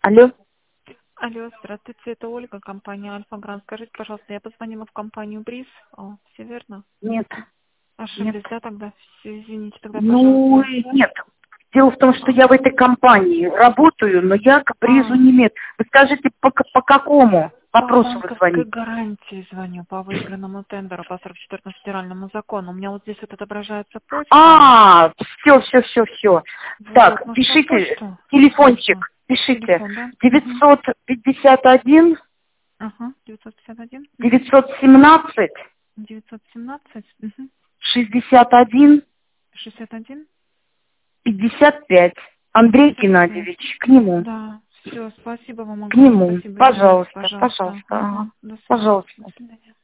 Алло. Алло, здравствуйте, это Ольга, компания Альфа-Гранд. Скажите, пожалуйста, я позвонила в компанию Бриз. Все верно? Нет. Нет. Ошиблись, да, тогда? Все, извините, тогда, Ну, пожалуйста. нет. Дело в том, что я в этой компании работаю, но я к призу А, не имею. Вы скажите, по какому по вопросу вы банковской звоните? гарантии звоню, по выигранному тендеру, по 44-му федеральному закону. У меня вот здесь вот отображается почта. А, все. Вот, Так, может, на пишите почту? телефончик, Можно. пишите. Телефон, да? Угу. 951 Ага, 951, 917 917, угу. 61 61, 55. Андрей 55. Геннадьевич, к нему. Да, все, спасибо вам К огромное, нему. спасибо, извините, Пожалуйста, пожалуйста. пожалуйста. Ага. До свидания, до Пожалуйста. свидания.